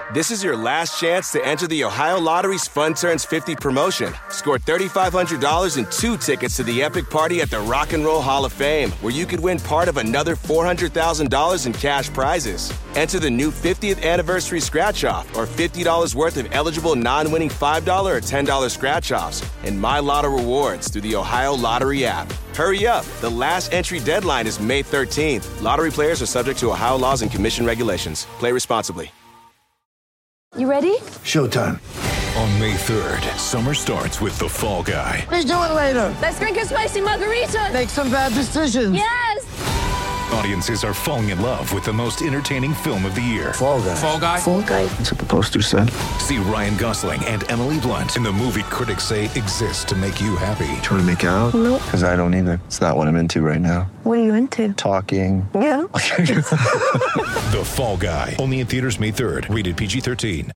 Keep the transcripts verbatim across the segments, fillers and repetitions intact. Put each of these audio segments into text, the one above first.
This is your last chance to enter the Ohio Lottery's Fun Turns fifty promotion. Score three thousand five hundred dollars and two tickets to the epic party at the Rock and Roll Hall of Fame, where you could win part of another four hundred thousand dollars in cash prizes. Enter the new fiftieth anniversary scratch-off or fifty dollars worth of eligible non-winning five dollars or ten dollars scratch-offs and My Lotto rewards through the Ohio Lottery app. Hurry up. The last entry deadline is May thirteenth. Lottery players are subject to Ohio laws and commission regulations. Play responsibly. You ready? Showtime. On May third, summer starts with The Fall Guy. Let's do it later. Let's drink a spicy margarita. Make some bad decisions. Yes. Audiences are falling in love with the most entertaining film of the year. Fall Guy. Fall Guy. Fall Guy. That's what the poster said. See Ryan Gosling and Emily Blunt in the movie critics say exists to make you happy. Trying to make it out? Nope. Because I don't either. It's not what I'm into right now. What are you into? Talking. Yeah. The Fall Guy. Only in theaters May third. Rated P G thirteen.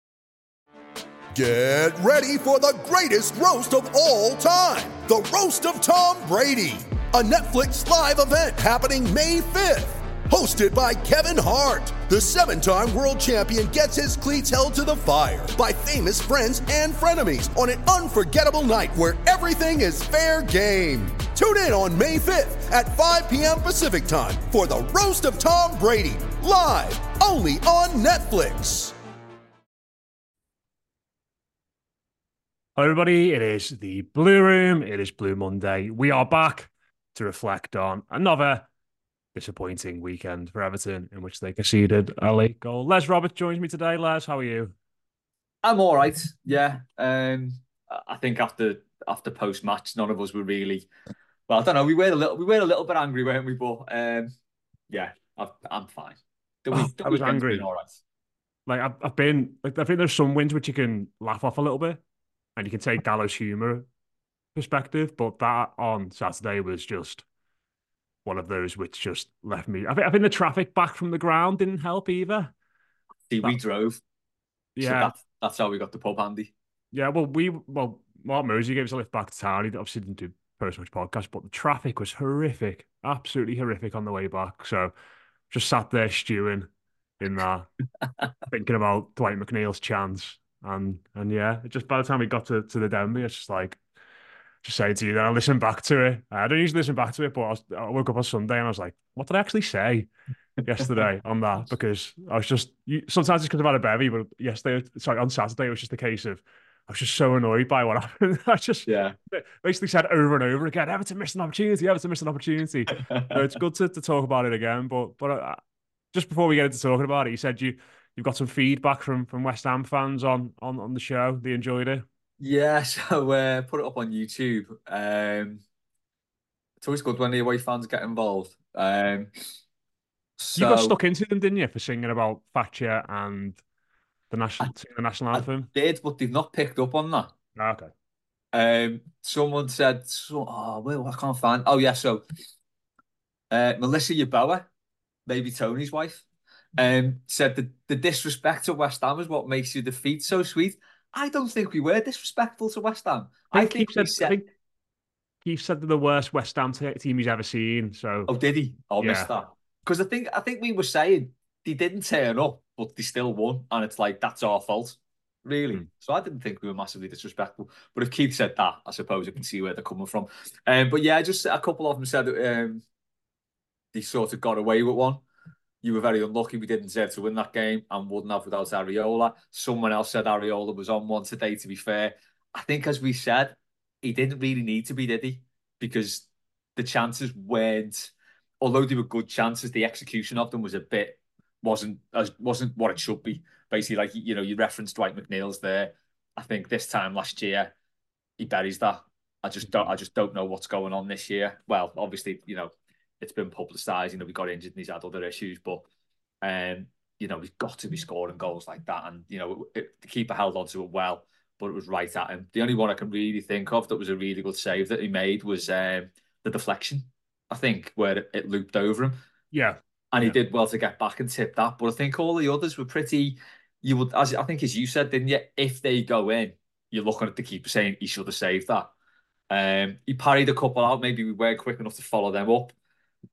Get ready for the greatest roast of all time. The Roast of Tom Brady. A Netflix live event happening May fifth. Hosted by Kevin Hart. The seven-time world champion gets his cleats held to the fire by famous friends and frenemies on an unforgettable night where everything is fair game. Tune in on May fifth at five p.m. Pacific time for the Roast of Tom Brady. Live only on Netflix. Hello, everybody. It is the Blue Room. It is Blue Monday. We are back to reflect on another disappointing weekend for Everton in which they conceded a late goal. Les Roberts joins me today. Les, how are you? I'm all right. Yeah. Um, I think after after post match, none of us were really. Well, I don't know. We were a little. We were a little bit angry, weren't we? But um, yeah, I, I'm fine. The oh, week, the I was weekend's angry. been all right. Like I've, I've been. Like I think there's some wins which you can laugh off a little bit, and you can take gallows humour perspective. But that on Saturday was just one of those which just left me. I think. I think the traffic back from the ground didn't help either. See, that, we drove. Yeah, so that, that's how we got the pub handy. Yeah, well, we well, Mark Mosey gave us a lift back to town. He obviously didn't do post-match podcast, but the traffic was horrific, absolutely horrific on the way back. So just sat there stewing in that, thinking about Dwight McNeil's chance. And and yeah, just by the time we got to, to the Denby, it's just like, just saying to you that I listened back to it. I don't usually listen back to it, but I, was, I woke up on Sunday and I was like, what did I actually say yesterday on that? Because I was just, you, sometimes it's because I've had a bevy, but yesterday, sorry, on Saturday, it was just a case of, I was just so annoyed by what happened. I just yeah. basically said over and over again, Everton missed an opportunity, Everton missed an opportunity. So it's good to, to talk about it again. But but uh, just before we get into talking about it, you said you, you've got some feedback from, from West Ham fans on, on, on the show. They enjoyed it. Yeah, so uh, put it up on YouTube. Um, it's always good when the away fans get involved. Um, so, you got stuck into them, didn't you, for singing about Thatcher and the national I, the national anthem? I did, but they've not picked up on that. Oh, okay. Um, someone said, so, "Oh, well, I can't find." Oh, yeah. So, uh, Melissa Yeboah, maybe Tony's wife, um, said that the disrespect to West Ham is what makes your defeat so sweet. I don't think we were disrespectful to West Ham. I think, I think he said, said, I think he said they're the worst West Ham t- team he's ever seen. So, oh, did he? I yeah. missed that because I think I think we were saying they didn't turn up, but they still won, and it's like that's our fault, really. Mm. So I didn't think we were massively disrespectful. But if Keith said that, I suppose I can see where they're coming from. Um, but yeah, just a couple of them said that um, they sort of got away with one. You were very unlucky. We didn't deserve to win that game and wouldn't have without Areola. Someone else said Areola was on one today, to be fair. I think, as we said, he didn't really need to be, did he? Because the chances weren't, although they were good chances, the execution of them was a bit, wasn't as wasn't what it should be. Basically, like, you know, you referenced Dwight McNeil's there. I think this time last year, he buries that. I just don't, I just don't know what's going on this year. Well, obviously, you know, it's been publicised, you know, we got injured and he's had other issues, but, um, you know, he's got to be scoring goals like that. And, you know, it, the keeper held on to it well, but it was right at him. The only one I can really think of that was a really good save that he made was um, the deflection, I think, where it, it looped over him. Yeah. And he yeah. did well to get back and tip that. But I think all the others were pretty, you would, as I think as you said, didn't you? If they go in, you're looking at the keeper saying he should have saved that. Um, he parried a couple out. Maybe we weren't quick enough to follow them up.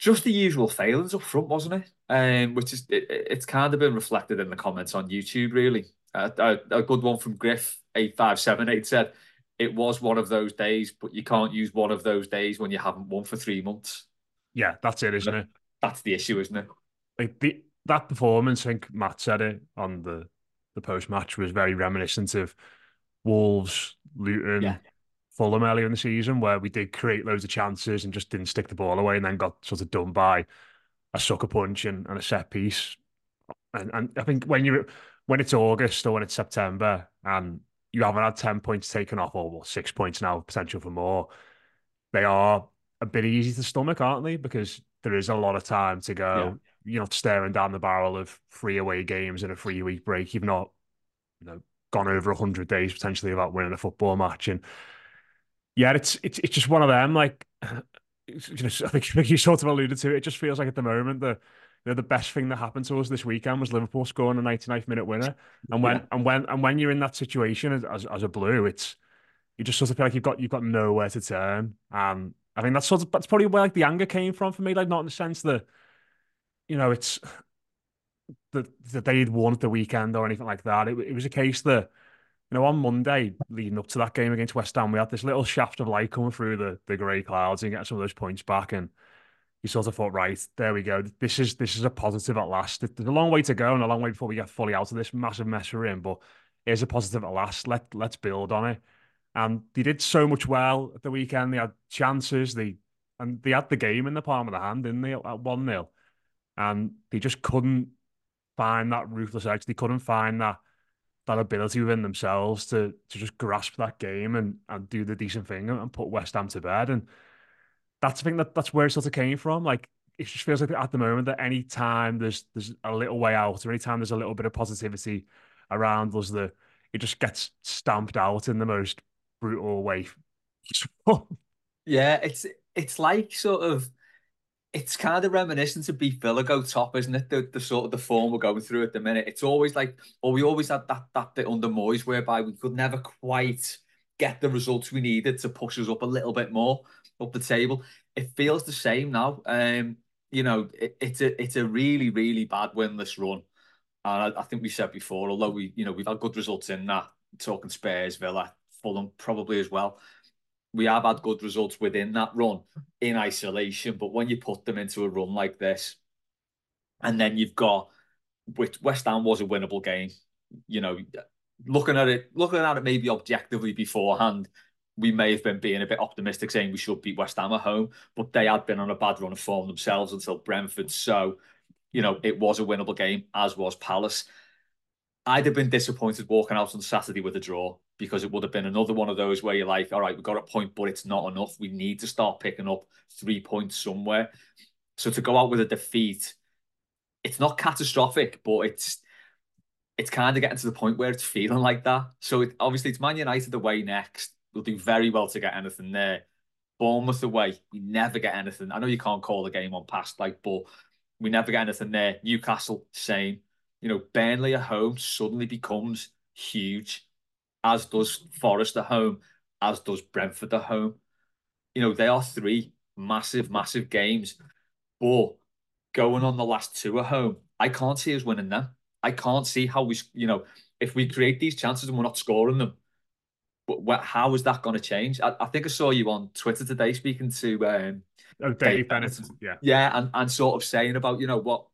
just the usual failings up front, wasn't it? Um, which is it, it's kind of been reflected in the comments on YouTube, really. Uh, a, a good one from Griff eight five seven eight said it was one of those days, but you can't use one of those days when you haven't won for three months. Yeah, that's it, isn't it? That's the issue, isn't it? Like the that performance, I think Matt said it on the the post match, was very reminiscent of Wolves, Luton, Yeah. Fulham earlier in the season, where we did create loads of chances and just didn't stick the ball away, and then got sort of done by a sucker punch and, and a set piece. And and I think when you when it's August or when it's September and you haven't had ten points taken off, or well, six points now, potential for more, they are a bit easy to stomach, aren't they? Because there is a lot of time to go. Yeah. You're not staring down the barrel of three away games and a three week break. You've not, you know, gone over a hundred days potentially without winning a football match. And yeah, it's it's it's just one of them. Like, it's, you know, I think you sort of alluded to it. It just feels like at the moment the you know the best thing that happened to us this weekend was Liverpool scoring a ninety-ninth minute winner. And when Yeah. and when and when you're in that situation as as, as a Blue, it's you just sort of feel like you've got you've got nowhere to turn. And I think that's sort of that's probably where like the anger came from for me. Like, not in the sense that, you know, it's that that they'd won at the weekend or anything like that. It, it was a case that, you know, on Monday leading up to that game against West Ham, we had this little shaft of light coming through the the grey clouds and getting some of those points back. And you sort of thought, right, there we go. This is this is a positive at last. There's a long way to go and a long way before we get fully out of this massive mess we're in, but it's a positive at last. Let let's build on it. And they did so much well at the weekend. They had chances. They and they had the game in the palm of the hand, didn't they, at one nil? And they just couldn't find that ruthless edge. They couldn't find that that ability within themselves to to just grasp that game and and do the decent thing and, and put West Ham to bed. And that's the thing that that's where it sort of came from. Like, it just feels like at the moment that any time there's there's a little way out, or any time there's a little bit of positivity around us, the it just gets stamped out in the most brutal way. Yeah, it's it's like sort of it's kind of reminiscent of Beat Villa go top, isn't it? The the sort of the form we're going through at the minute. It's always like, or we always had that that bit under Moyes whereby we could never quite get the results we needed to push us up a little bit more up the table. It feels the same now. Um, you know, it, it's a it's a really really bad winless run, and I, I think we said before, although we you know we've had good results in that, talking Spurs, Villa, Fulham probably as well. We have had good results within that run in isolation, but when you put them into a run like this, and then you've got, which West Ham was a winnable game, you know, looking at it, looking at it maybe objectively beforehand, we may have been being a bit optimistic saying we should beat West Ham at home, but they had been on a bad run of form themselves until Brentford. So, you know, it was a winnable game, as was Palace. I'd have been disappointed walking out on Saturday with a draw, because it would have been another one of those where you're like, all right, we've got a point, but it's not enough. We need to start picking up three points somewhere. So to go out with a defeat, it's not catastrophic, but it's it's kind of getting to the point where it's feeling like that. So it, obviously it's Man United away next. We'll do very well to get anything there. Bournemouth away, we never get anything. I know you can't call the game on past, like, but we never get anything there. Newcastle, same. You know, Burnley at home suddenly becomes huge, as does Forest at home, as does Brentford at home. You know, they are three massive, massive games. But going on the last two at home, I can't see us winning them. I can't see how we, you know, if we create these chances and we're not scoring them, but how is that going to change? I, I think I saw you on Twitter today speaking to um, Oh, Dave, Dave Bennett. Bennett. Yeah. Yeah, and, and sort of saying about, you know, what,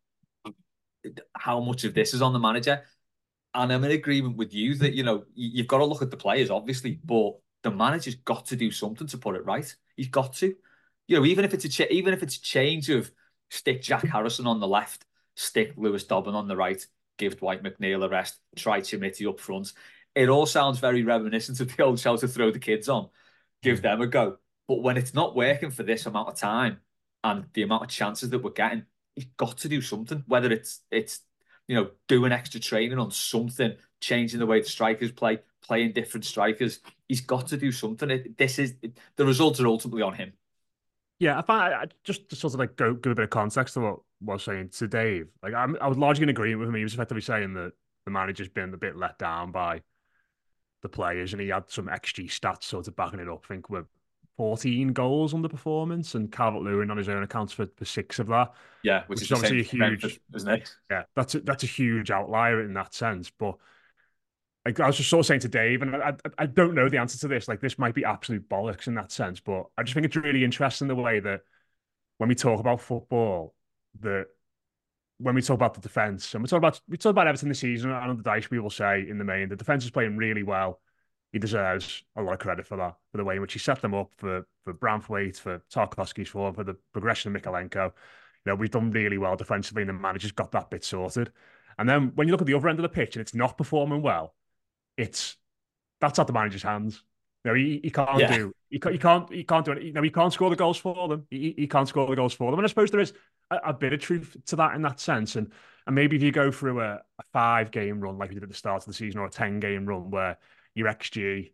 how much of this is on the manager. And I'm in agreement with you that, you know, you've got to look at the players, obviously, but the manager's got to do something to put it right. He's got to. You know, even if it's a ch- even if it's a change of stick Jack Harrison on the left, stick Lewis Dobbin on the right, give Dwight McNeil a rest, try Chimity up front. It all sounds very reminiscent of the old show to throw the kids on, give them a go. But when it's not working for this amount of time and the amount of chances that we're getting, he's got to do something, whether it's it's you know, doing extra training on something, changing the way the strikers play, playing different strikers. He's got to do something. It, this is it, the results are ultimately on him. Yeah, I find I, just to sort of like go give a bit of context to what, what I was saying to Dave. Like, I'm, I was largely in agreement with him. He was effectively saying that the manager's been a bit let down by the players, and he had some X G stats sort of backing it up. I think we're fourteen goals underperformance, and Calvert-Lewin on his own accounts for, for six of that. Yeah, which, which is, is obviously a huge, Brentford, isn't it? Yeah, that's a, that's a huge outlier in that sense. But like I was just sort of saying to Dave, and I, I I don't know the answer to this. Like this might be absolute bollocks in that sense, but I just think it's really interesting the way that when we talk about football, that when we talk about the defence, and we talk about we talk about Everton this season, and under Dyche, we will say in the main the defence is playing really well. He deserves a lot of credit for that, for the way in which he set them up, for for Branthwaite, for Tarkowski's form, for the progression of Mykolenko. You know, we've done really well defensively, and the manager's got that bit sorted. And then when you look at the other end of the pitch and it's not performing well, it's that's out the manager's hands. You know, he, he can't yeah. do he can't he can't he can't do it. You know, he can't score the goals for them. He, he can't score the goals for them. And I suppose there is a, a bit of truth to that in that sense. And and maybe if you go through a, a five game run like we did at the start of the season, or a ten game run where your X G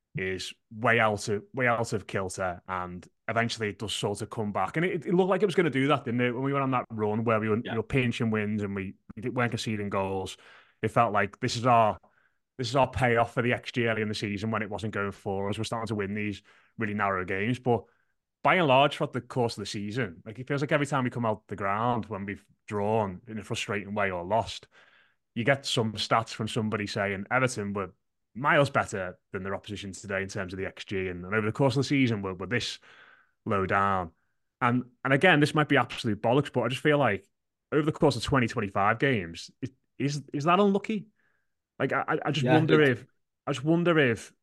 is way out of way out of kilter, and eventually it does sort of come back. And it, it looked like it was going to do that, didn't it? When we went on that run where we were, yeah. we were pinching wins and we, we weren't conceding goals, it felt like this is our this is our payoff for the X G early in the season when it wasn't going for us. We're starting to win these really narrow games, but by and large, throughout the course of the season, like it feels like every time we come out the ground when we've drawn in a frustrating way or lost, you get some stats from somebody saying Everton were miles better than their opposition today in terms of the X G, and, and over the course of the season we're, we're this low down. And and again, this might be absolute bollocks, but I just feel like over the course of twenty, twenty-five games, it, is is that unlucky? Like I, I just yeah, wonder it... if I just wonder if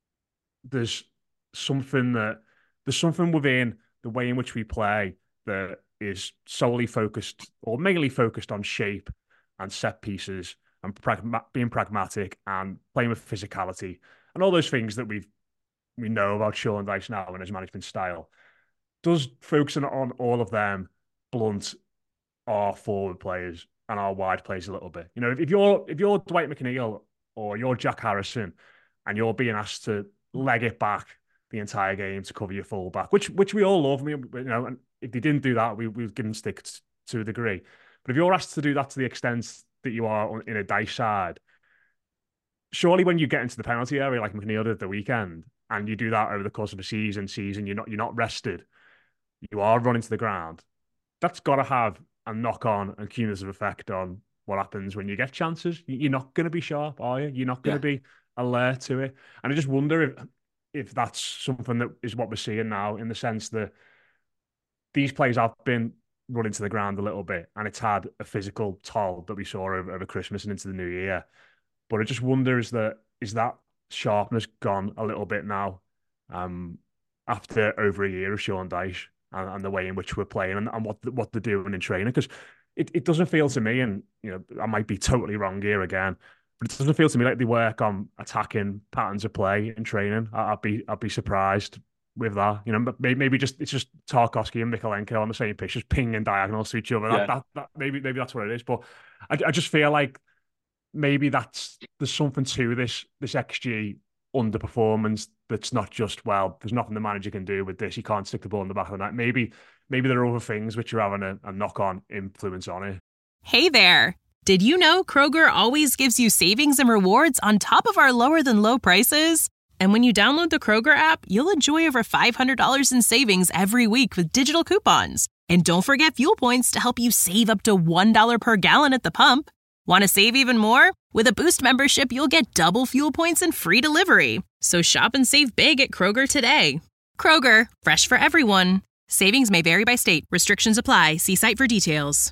there's something that there's something within the way in which we play that is solely focused or mainly focused on shape and set pieces and pragma- being pragmatic and playing with physicality and all those things that we've we know about Sean Dyche now and his management style. Does focusing on all of them blunt our forward players and our wide players a little bit? You know, if, if you're if you're Dwight McNeil or you're Jack Harrison and you're being asked to leg it back the entire game to cover your fullback, which which we all love. I mean, you know, and if they didn't do that, we we've given stick to a degree. But if you're asked to do that to the extent that you are in a Dyche side, surely when you get into the penalty area like McNeil did at the weekend, and you do that over the course of a season, season, you're not you're not rested, you are running to the ground. That's got to have a knock-on and cumulative effect on what happens when you get chances. You're not going to be sharp, are you? You're not going to yeah. be alert to it. And I just wonder if if that's something that is what we're seeing now, in the sense that these players have been running to the ground a little bit, and it's had a physical toll that we saw over, over Christmas and into the new year. But I just wonder, is that is that sharpness gone a little bit now, um, after over a year of Sean Dyche and, and the way in which we're playing and, and what what they're doing in training? Because it, it doesn't feel to me, and you know, I might be totally wrong here again, but it doesn't feel to me like they work on attacking patterns of play in training. I'd be I'd be surprised with that. You know, maybe just it's just Tarkowski and Mykolenko on the same pitch, just pinging diagonals to each other. That, yeah. that, that maybe maybe that's what it is. But I, I just feel like maybe that's there's something to this this X G underperformance that's not just, well, there's nothing the manager can do with this. He can't stick the ball in the back of the net. Maybe maybe there are other things which are having a, a knock-on influence on it. Hey there. Did you know Kroger always gives you savings and rewards on top of our lower than low prices? And when you download the Kroger app, you'll enjoy over five hundred dollars in savings every week with digital coupons. And don't forget fuel points to help you save up to one dollar per gallon at the pump. Want to save even more? With a Boost membership, you'll get double fuel points and free delivery. So shop and save big at Kroger today. Kroger, fresh for everyone. Savings may vary by state. Restrictions apply. See site for details.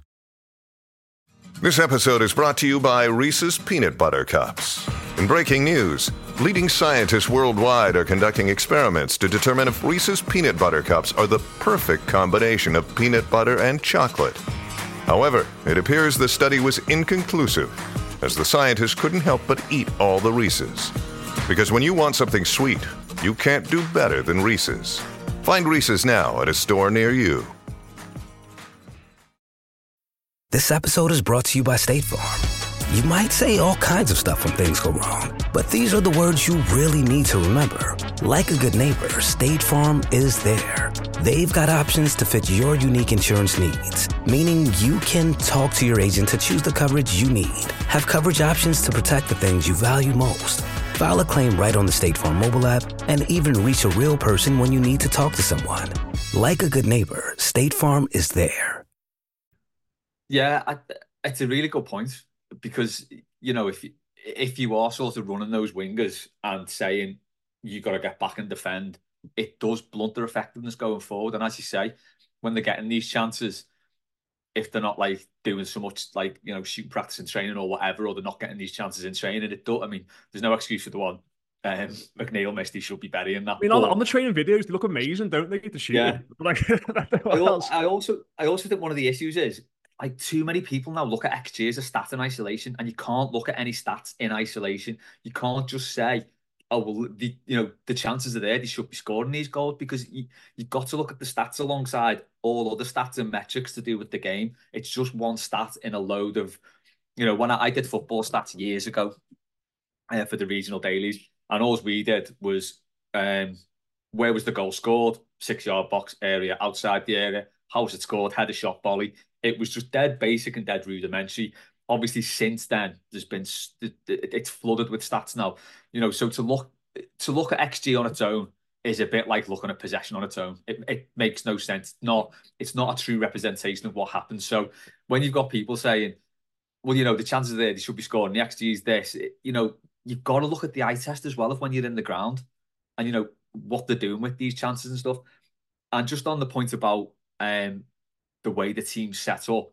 This episode is brought to you by Reese's Peanut Butter Cups. In breaking news, leading scientists worldwide are conducting experiments to determine if Reese's Peanut Butter Cups are the perfect combination of peanut butter and chocolate. However, it appears the study was inconclusive, as the scientists couldn't help but eat all the Reese's. Because when you want something sweet, you can't do better than Reese's. Find Reese's now at a store near you. This episode is brought to you by State Farm. You might say all kinds of stuff when things go wrong, but these are the words you really need to remember. Like a good neighbor, State Farm is there. They've got options to fit your unique insurance needs, meaning you can talk to your agent to choose the coverage you need, have coverage options to protect the things you value most. File a claim right on the State Farm mobile app and even reach a real person when you need to talk to someone. Like a good neighbor, State Farm is there. Yeah, I, it's a really good point because, you know, if, if you are sort of running those wingers and saying you got to get back and defend, it does blunt their effectiveness going forward. And as you say, when they're getting these chances, if they're not like doing so much like, you know, shooting practice and training or whatever, or they're not getting these chances in training, it do I mean, there's no excuse for the one um, McNeil missed. He should be burying that. I mean, on, on the training videos, they look amazing, don't they? The shooting. Yeah. Like, I, I also, I also think one of the issues is like too many people now look at X G as a stat in isolation, and you can't look at any stats in isolation. You can't just say, oh, well, the you know, the chances are there, they should be scoring these goals, because you, you've got to look at the stats alongside all other stats and metrics to do with the game. It's just one stat in a load of, you know, when I, I did football stats years ago uh, for the regional dailies, and all we did was um, where was the goal scored, six-yard box area, outside the area, how was it scored, header, shot, volley. It was just dead basic and dead rudimentary. Obviously, since then, there's been it's flooded with stats now. You know, so to look to look at X G on its own is a bit like looking at possession on its own. It, it makes no sense. Not it's not a true representation of what happens. So when you've got people saying, well, you know, the chances are there, they should be scoring, the X G is this, it, you know, you've got to look at the eye test as well of when you're in the ground and, you know, what they're doing with these chances and stuff. And just on the point about um, the way the team's set up,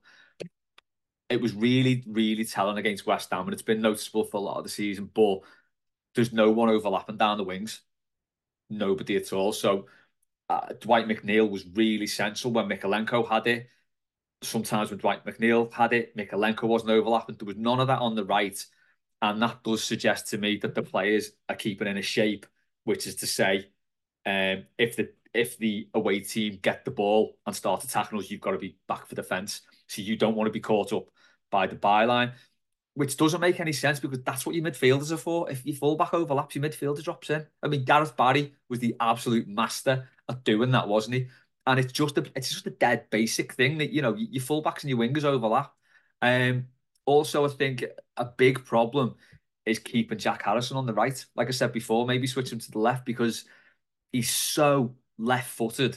it was really, really telling against West Ham, and it's been noticeable for a lot of the season, but there's no one overlapping down the wings. Nobody at all. So uh, Dwight McNeil was really central when Mykolenko had it. Sometimes when Dwight McNeil had it, Mykolenko wasn't overlapping. There was none of that on the right. And that does suggest to me that the players are keeping in a shape, which is to say, um, if the if the away team get the ball and start attacking us, you've got to be back for defence. So you don't want to be caught up by the byline, which doesn't make any sense because that's what your midfielders are for. If your fullback overlaps, your midfielder drops in. I mean, Gareth Barry was the absolute master at doing that, wasn't he? And it's just a it's just a dead basic thing that, you know, your fullbacks and your wingers overlap. Um, also, I think a big problem is keeping Jack Harrison on the right. Like I said before, maybe switch him to the left because he's so left-footed.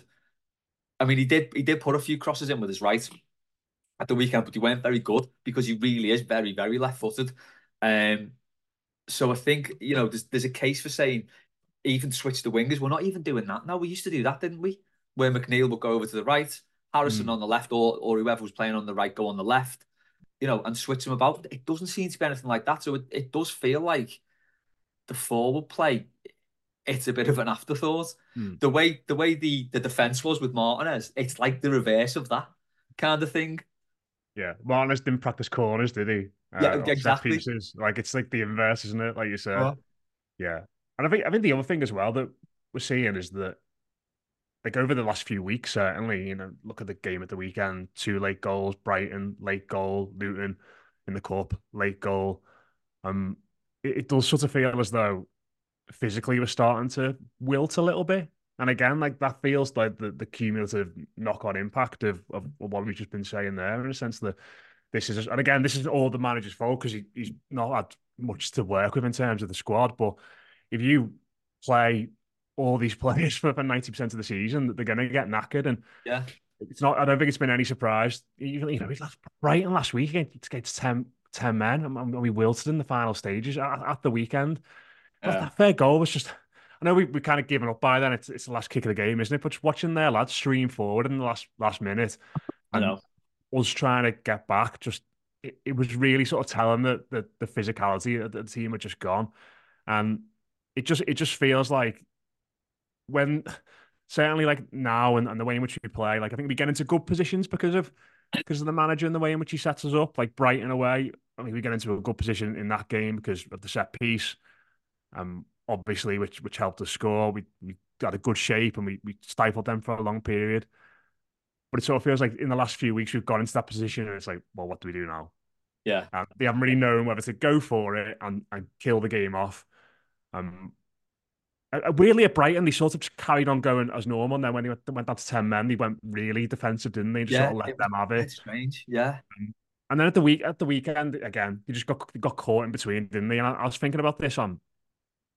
I mean, he did he did put a few crosses in with his right at the weekend, but he weren't very good because he really is very, very left-footed. Um, so I think, you know, there's there's a case for saying even switch the wingers. We're not even doing that now. We used to do that, didn't we? Where McNeil would go over to the right, Harrison mm. on the left, or or whoever was playing on the right go on the left, you know, and switch them about. It doesn't seem to be anything like that. So it, it does feel like the forward play, it's a bit of an afterthought. Mm. The way the way the, the defence was with Martinez, it's like the reverse of that kind of thing. Yeah, Martinez didn't practice corners, did he? Uh, yeah, exactly. Pieces. Like it's like the inverse, isn't it? Like you said. Uh-huh. Yeah, and I think I think the other thing as well that we're seeing is that, like over the last few weeks, certainly, you know, look at the game at the weekend: two late goals, Brighton late goal, Luton in the cup late goal. Um, it, it does sort of feel as though physically we're starting to wilt a little bit. And again, like that feels like the, the cumulative knock-on impact of, of what we've just been saying there, in a sense that this is, and again, this is all the manager's fault because he, he's not had much to work with in terms of the squad. But if you play all these players for, for ninety percent of the season, they're going to get knackered. And yeah, it's not, I don't think it's been any surprise. Even, you know, we last Brighton last week against ten, ten men, and we wilted in the final stages at, at the weekend. Yeah. That third goal was just, I know we we kind of given up by then. It's it's the last kick of the game, isn't it? But just watching their lads stream forward in the last last minute, and I know. us trying to get back, just it, it was really sort of telling that the, the physicality of the team had just gone, and it just it just feels like when certainly like now and, and the way in which we play, like I think we get into good positions because of because of the manager and the way in which he sets us up. Like Brighton away, I mean we get into a good position in that game because of the set piece. Um. Obviously, which which helped us score. We we got a good shape and we, we stifled them for a long period. But it sort of feels like in the last few weeks we've got into that position and it's like, well, what do we do now? Yeah. And they haven't really known whether to go for it and, and kill the game off. Um, weirdly at Brighton, they sort of just carried on going as normal. And then when they went, went down to ten men, they went really defensive, didn't they? Just yeah, sort of let it them have it. It's strange, yeah. Um, and then at the week at the weekend, again, they just got they got caught in between, didn't they? And I, I was thinking about this on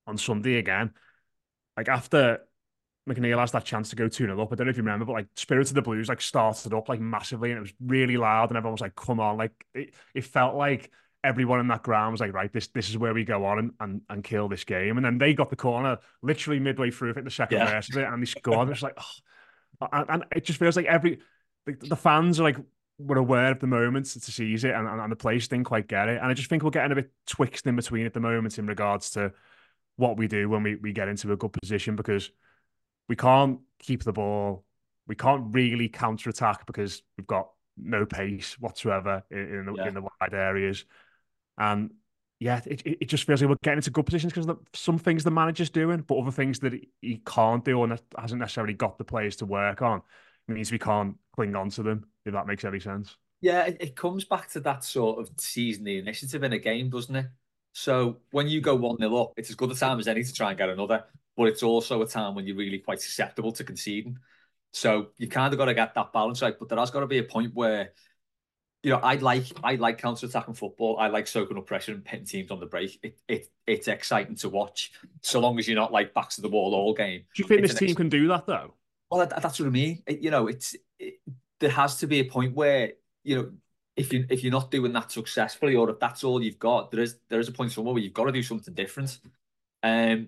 on Sunday again. Like after McNeil has that chance to go two nil up, I don't know if you remember, but like Spirit of the Blues like started up like massively, and it was really loud, and everyone was like, "Come on!" Like it, it felt like everyone in that ground was like, "Right, this this is where we go on and and, and kill this game." And then they got the corner literally midway through, I think the second Yeah. verse of it, and they scored. It's like, oh. and, and it just feels like every the, the fans are like were aware of the moment to seize it, and, and, and the players didn't quite get it. And I just think we're getting a bit twixt in between at the moment in regards to what we do when we, we get into a good position, because we can't keep the ball. We can't really counter-attack because we've got no pace whatsoever in, in, the, Yeah. in the wide areas. And yeah, it, it just feels like we're getting into good positions because some things the manager's doing, but other things that he can't do and hasn't necessarily got the players to work on means we can't cling on to them, if that makes any sense. Yeah, it, it comes back to that sort of seizing the initiative in a game, doesn't it? So when you go one nil up, it's as good a time as any to try and get another, but it's also a time when you're really quite susceptible to conceding. So you kind of got to get that balance right, but there has got to be a point where, you know, I like I like counter-attacking football. I like soaking up pressure and hitting teams on the break. It, it It's exciting to watch, so long as you're not like backs to the wall all game. Do you think It's this an team can do that though? Well, that, that's what I mean. It, you know, it's it, there has to be a point where, you know, if you if you're not doing that successfully, or if that's all you've got, there is there is a point somewhere where you've got to do something different. Um,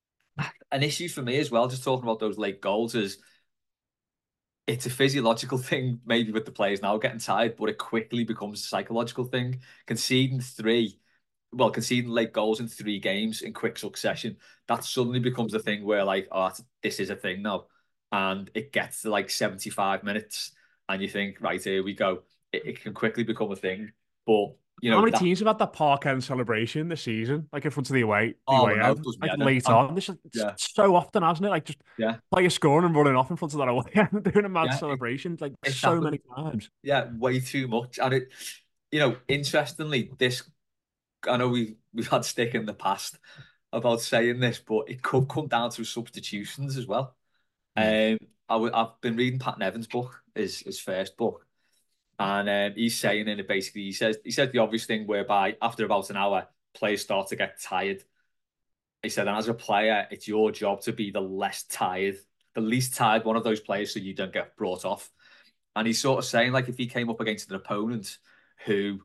an issue for me as well, just talking about those late goals, is it's a physiological thing, maybe with the players now getting tired, but it quickly becomes a psychological thing. Conceding three, well, conceding late goals in three games in quick succession, that suddenly becomes a thing where like, oh, this is a thing now. And it gets to like seventy-five minutes and you think, right, here we go. It, it can quickly become a thing. But, you know, how many that... teams have had that park end celebration this season, like in front of the away, the oh, away no, end, like yeah, late um, on? This is yeah. so often, hasn't it? Like just yeah. player scoring and running off in front of that away end, doing a mad yeah, celebration, it, like it so happened. many times. Yeah, way too much. And it, you know, interestingly, this, I know we we've had stick in the past about saying this, but it could come down to substitutions as well. Mm. Um, I w- I've been reading Pat Nevin's book, his his first book, and um, he's saying in it basically, he says he said the obvious thing whereby after about an hour, players start to get tired. He said, and as a player, it's your job to be the less tired, the least tired one of those players, so you don't get brought off. And he's sort of saying, like, if he came up against an opponent who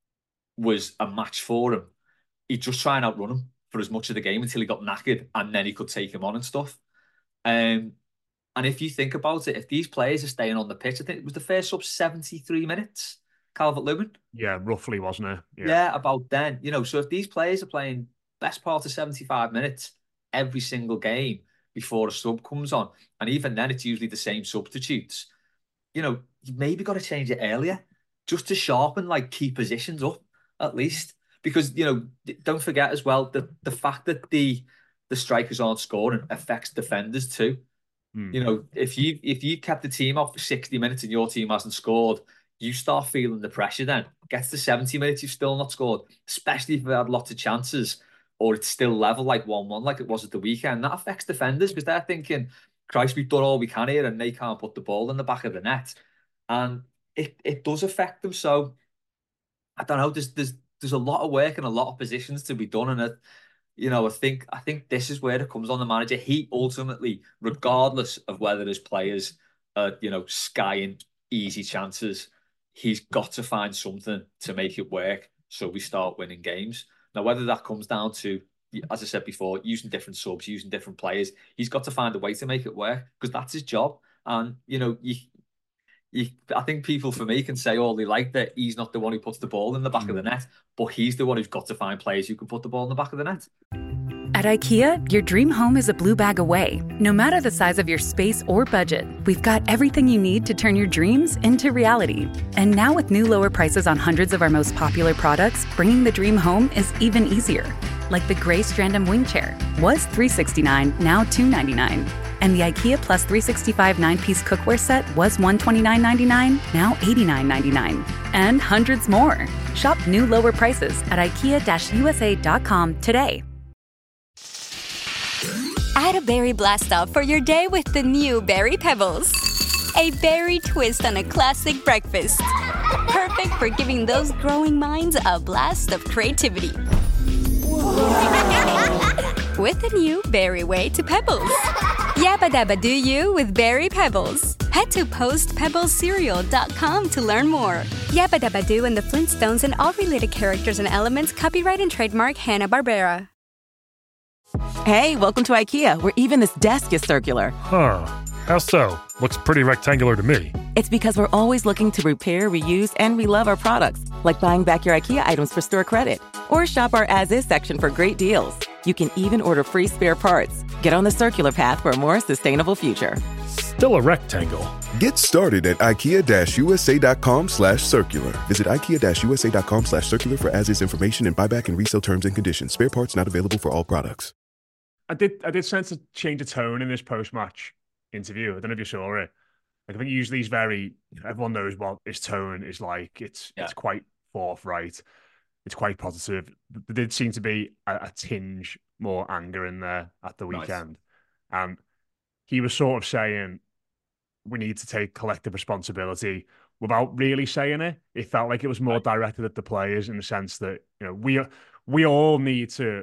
was a match for him, he'd just try and outrun him for as much of the game until he got knackered, and then he could take him on and stuff. Um, and if you think about it, if these players are staying on the pitch, I think it was the first sub seventy-three minutes, Calvert-Lewin. Yeah, roughly, wasn't it? Yeah. yeah, about then. You know, so if these players are playing best part of seventy-five minutes every single game before a sub comes on, and even then it's usually the same substitutes, you know, you maybe got to change it earlier just to sharpen like key positions up at least. Because, you know, don't forget as well that the fact that the the strikers aren't scoring affects defenders too. Mm. You know, if you if you kept the team off for sixty minutes and your team hasn't scored, you start feeling the pressure then. Gets to seventy minutes, you've still not scored, especially if you've had lots of chances or it's still level like one one like it was at the weekend. That affects defenders because they're thinking, Christ, we've done all we can here and they can't put the ball in the back of the net. And it, it does affect them. So, I don't know, there's, there's, there's a lot of work and a lot of positions to be done. And, it, you know, I think I think this is where it comes on the manager. He ultimately, regardless of whether his players are, you know, skying easy chances, he's got to find something to make it work so we start winning games. Now, whether that comes down to, as I said before, using different subs, using different players, he's got to find a way to make it work because that's his job. And, you know, you, you, I think people, for me, can say all they like that he's not the one who puts the ball in the back mm. of the net, but he's the one who's got to find players who can put the ball in the back of the net. At IKEA, your dream home is a blue bag away. No matter the size of your space or budget, we've got everything you need to turn your dreams into reality. And now with new lower prices on hundreds of our most popular products, bringing the dream home is even easier. Like the gray Strandom wing chair was three hundred sixty-nine dollars, now two hundred ninety-nine dollars. And the IKEA Plus three sixty-five nine-piece cookware set was one hundred twenty-nine ninety-nine, now eighty-nine ninety-nine. And hundreds more. Shop new lower prices at ikea u s a dot com today. Add a berry blast off for your day with the new Berry Pebbles. A berry twist on a classic breakfast. Perfect for giving those growing minds a blast of creativity. with the new Berry Way to Pebbles. Yabba dabba do you with Berry Pebbles. Head to post pebbles cereal dot com to learn more. Yabba dabba do and the Flintstones and all related characters and elements copyright and trademark Hanna-Barbera. Hey, welcome to IKEA, where even this desk is circular. Huh. How so? Looks pretty rectangular to me. It's because we're always looking to repair, reuse, and relove our products, like buying back your IKEA items for store credit. Or shop our as-is section for great deals. You can even order free spare parts. Get on the circular path for a more sustainable future. Still a rectangle. Get started at ikea-usa.com slash circular. Visit ikea-usa.com slash circular for as-is information and buyback and resale terms and conditions. Spare parts not available for all products. I did I did sense a change of tone in this post-match interview. I don't know if you saw it. Like, I think usually he's very, everyone knows what his tone is like. It's yeah. it's quite forthright. It's quite positive. There did seem to be a, a tinge more anger in there at the weekend. Nice. And he was sort of saying, we need to take collective responsibility without really saying it. It felt like it was more right. directed at the players, in the sense that, you know, we we all need to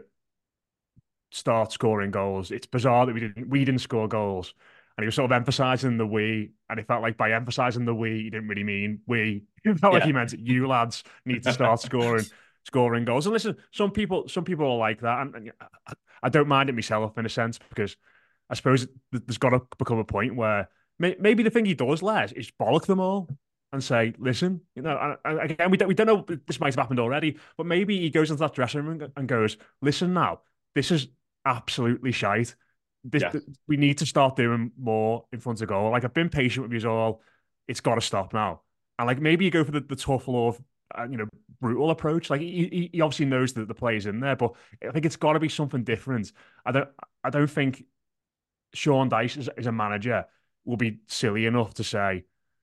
start scoring goals. It's bizarre that we didn't we didn't score goals. And he was sort of emphasising the we, and it felt like by emphasising the we, he didn't really mean we. It felt yeah. like he meant you lads need to start scoring scoring goals. And listen, some people some people are like that, and, and I, I don't mind it myself in a sense, because I suppose there's got to become a point where may, maybe the thing he does, Les, is bollock them all and say, listen, you know, and again, we don't, we don't know, this might have happened already, but maybe he goes into that dressing room and goes, listen now, this is absolutely shite. This, yeah. th- we need to start doing more in front of goal. Like, I've been patient with you all. It's got to stop now. And like, maybe you go for the, the tough love, uh, you know, brutal approach. Like, he, he obviously knows that the play's in there, but I think it's got to be something different. I don't, I don't think Sean Dyche as, as a manager will be silly enough to say,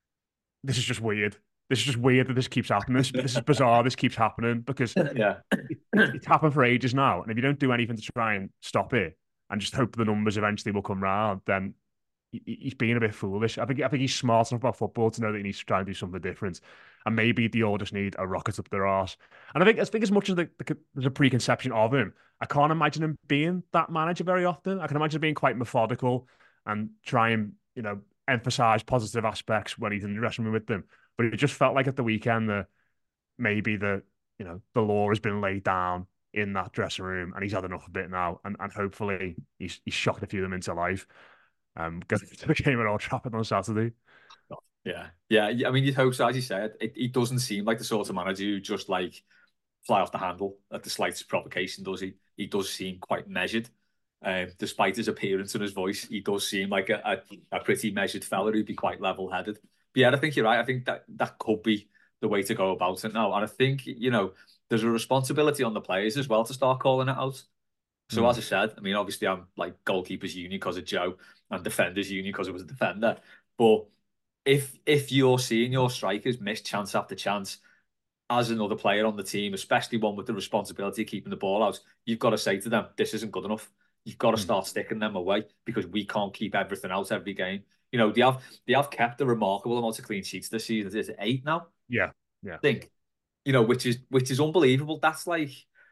this is just weird. This is just weird that this keeps happening. This, this is bizarre. This keeps happening, because yeah. it, it's happened for ages now. And if you don't do anything to try and stop it, and just hope the numbers eventually will come round, then he, he's being a bit foolish. I think I think he's smart enough about football to know that he needs to try and do something different. And maybe they all just need a rocket up their arse. And I think, I think as much as the, the, there's a preconception of him, I can't imagine him being that manager very often. I can imagine him being quite methodical and try and, you know, emphasise positive aspects when he's in the dressing room with them. But it just felt like at the weekend that maybe the, you know, the law has been laid down in that dressing room, and he's had enough of it now, and, and hopefully he's he's shocked a few of them into life. Um, because the game at Old Trafford on Saturday. Yeah, yeah. I mean, you'd hope so. As you said, it, it doesn't seem like the sort of manager who just like fly off the handle at the slightest provocation, does he? He does seem quite measured. Um, despite his appearance and his voice, he does seem like a, a, a pretty measured fella who'd be quite level-headed. But yeah, I think you're right. I think that that could be the way to go about it now. And I think, you know, there's a responsibility on the players as well to start calling it out. So mm. as I said, I mean, obviously I'm like goalkeepers union because of Joe and defenders union because it was a defender. But if if you're seeing your strikers miss chance after chance as another player on the team, especially one with the responsibility of keeping the ball out, you've got to say to them, this isn't good enough. You've got to mm. start sticking them away, because we can't keep everything out every game. You know, they have they have kept a remarkable amount of clean sheets this season. Is it eight now? Yeah, yeah. I think. You know, which is which is unbelievable. That's like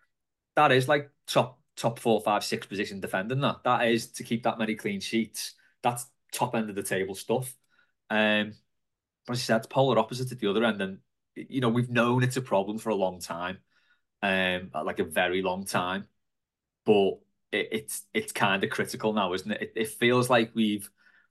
that is like top top four, five, six position defending. That that is to keep that many clean sheets. That's top end of the table stuff. Um, as I said, it's polar opposite at the other end, and you know we've known it's a problem for a long time, um, like a very long time. But it, it's it's kind of critical now, isn't it? it? It feels like we've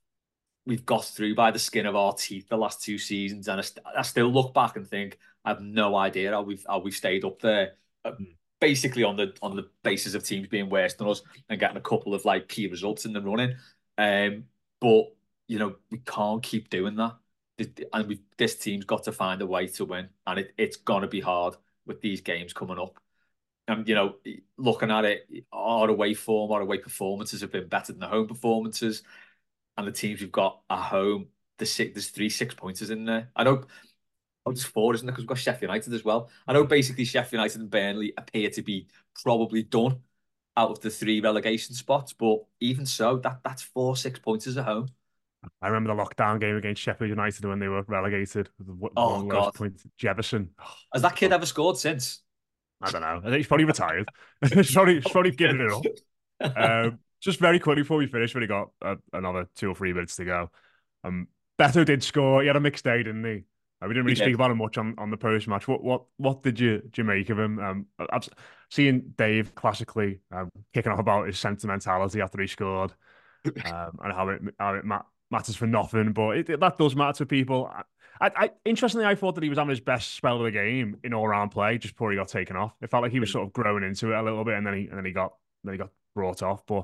we've got through by the skin of our teeth the last two seasons, and I, st- I still look back and think, I have no idea how we've how we've stayed up there, uh, basically on the on the basis of teams being worse than us and getting a couple of like key results in the running. Um, but you know we can't keep doing that, and we this team's got to find a way to win, and it, it's gonna be hard with these games coming up. And you know, looking at it, our away form, our away performances have been better than the home performances, and the teams we've got at home, there's six, there's three six pointers in there. I know. Oh, there's four, isn't there? Because we've got Sheffield United as well. I know basically Sheffield United and Burnley appear to be probably done out of the three relegation spots, but even so, that that's four six pointers at home. I remember the lockdown game against Sheffield United when they were relegated. Oh, God. Point. Jefferson. Has that kid ever scored since? I don't know. I think he's probably retired. he's, probably, he's probably given it up. um, just very quickly before we finish, we only got uh, another two or three minutes to go. Um, Beto did score. He had a mixed day, didn't he? Uh, we didn't really speak about him much on, on the post match. What what what did you did you make of him? Um, I've seen Dave classically um, kicking off about his sentimentality after he scored, um, and how it how it ma- matters for nothing, but it, it, that does matter to people. I, I interestingly, I thought that he was having his best spell of the game in all round play just before he got taken off. It felt like he was sort of growing into it a little bit, and then he and then he got then he got brought off. But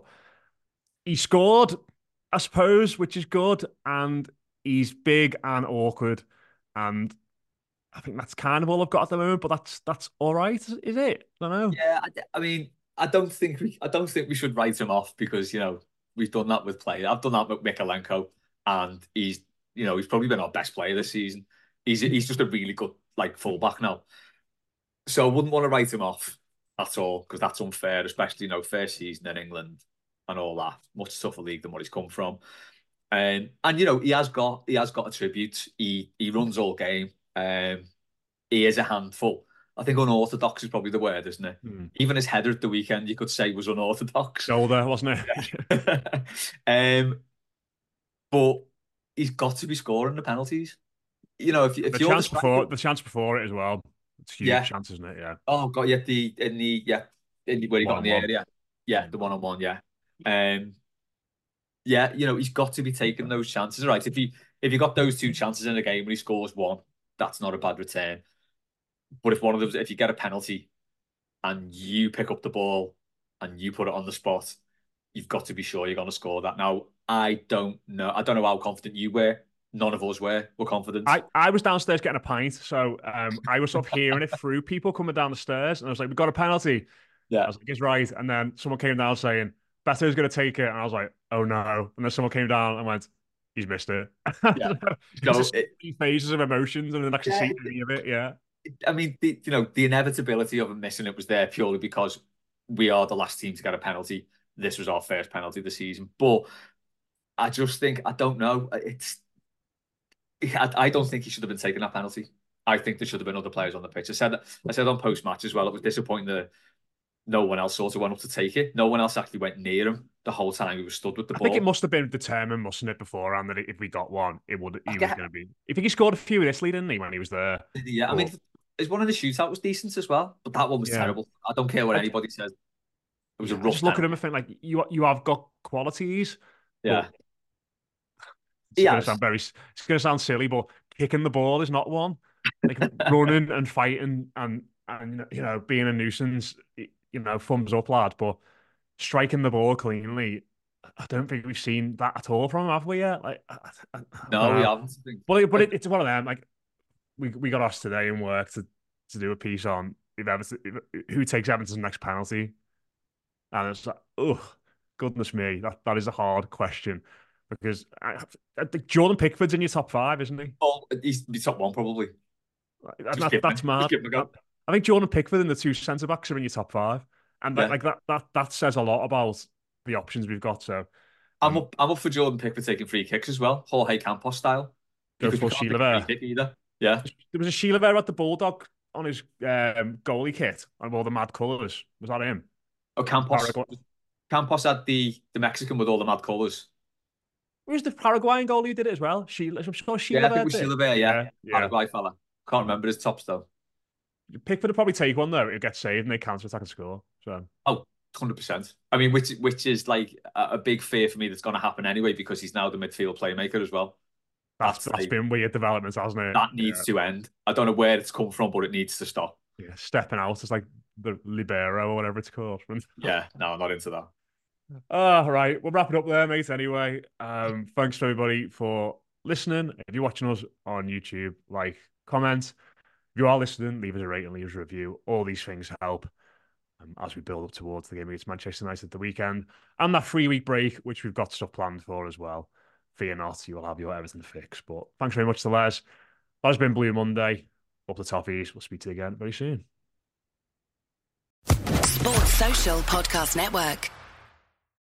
he scored, I suppose, which is good, and he's big and awkward. And I think that's kind of all I've got at the moment, but that's that's all right, is it? I don't know. Yeah, I, I mean, I don't think we I don't think we should write him off because, you know, we've done that with play. I've done that with Mykolenko, and he's, you know, he's probably been our best player this season. He's he's just a really good like fullback now. So I wouldn't want to write him off at all because that's unfair, especially, you know, first season in England and all that. Much tougher league than what he's come from. Um, and you know, he has got he has got attributes. He he runs all game. Um, he is a handful. I think unorthodox is probably the word, isn't it? Mm. Even his header at the weekend, you could say, was unorthodox. Shoulder, wasn't it? um, but he's got to be scoring the penalties. You know, if, if the you're chance the before the chance before it as well, it's a huge yeah. chance, isn't it? Yeah. Oh god, yeah, the in the yeah, in the, where he got in the area, yeah, the one on one, yeah. Um, yeah, you know, he's got to be taking those chances. Right, if he if you got those two chances in a game and he scores one, that's not a bad return. But if one of those, if you get a penalty and you pick up the ball and you put it on the spot, you've got to be sure you're going to score that. Now, I don't know. I don't know how confident you were. None of us were. Were confident. I, I was downstairs getting a pint, so um, I was sort of hearing it through people coming down the stairs, and I was like, "We got a penalty." Yeah, I was like, "It's right." And then someone came down saying, "Beto's going to take it," and I was like, "Oh no!" And then someone came down and went, "He's missed it." Yeah, so it, phases of emotions, and then actually yeah, see any of it. Yeah. I mean, the, you know, the inevitability of him missing it was there purely because we are the last team to get a penalty. This was our first penalty of the season. But I just think, I don't know. It's, I, I don't think he should have been taking that penalty. I think there should have been other players on the pitch. I said, I said on post-match as well, it was disappointing that no one else sort of went up to take it. No one else actually went near him the whole time he was stood with the I ball. I think it must have been determined, mustn't it, beforehand that if we got one, it would. He was going to be. I think he scored a few in Italy, didn't he, when he was there? Yeah, but, I mean, his one in the shootout was decent as well, but that one was yeah. terrible. I don't care what anybody says. It was a rough. Just look at him and think like you you have got qualities. Yeah. It's going to sound very. It's going to sound silly, but kicking the ball is not one. Like running and fighting and and you know being a nuisance. You know, thumbs up, lad. But striking the ball cleanly, I don't think we've seen that at all from him, have we yet? Like, I, I, no, we haven't. But but it, it's one of them. Like we we got asked today in work to to do a piece on if Everton, if, who takes Everton's next penalty, and it's like, oh goodness me, that that is a hard question because I, I think Jordan Pickford's in your top five, isn't he? Oh, he's the top one probably. That, that's mad. I think Jordan Pickford and the two centre backs are in your top five, and yeah. like that that that says a lot about the options we've got. So I'm up I'm up for Jordan Pickford taking free kicks as well, Jorge Campos style. Go for Sheila either. Yeah, there was a Sheila at the Bulldog on his um, goalie kit and all the mad colours. Was that him? Oh, Campos. Paraguay. Campos had the the Mexican with all the mad colours. Who's the Paraguayan goalie who did it as well? Sheila. I'm sure Sheila. Yeah, I think it was Sheila. Yeah. yeah, yeah. Paraguay fella. Can't remember his tops though. Pickford would probably take one though. He'll get saved and they counter attack and score. So oh, one hundred percent. I mean, which which is like a, a big fear for me that's going to happen anyway because he's now the midfield playmaker as well. That's that's, that's like, been weird developments, hasn't it? That needs yeah. to end. I don't know where it's come from, but it needs to stop. Yeah, stepping out is like the libero or whatever it's called. yeah, no, I'm not into that. All right, we'll wrap it up there, mate. Anyway, um, thanks to everybody for listening. If you're watching us on YouTube, like, comment. If you are listening, leave us a rating, leave us a review. All these things help um, as we build up towards the game against Manchester United at the weekend and that three-week break, which we've got stuff planned for as well. Fear not, you will have your everything fixed. But thanks very much to Les. That has been Blue Monday. Up the Toffees. We'll speak to you again very soon. Sports Social Podcast Network.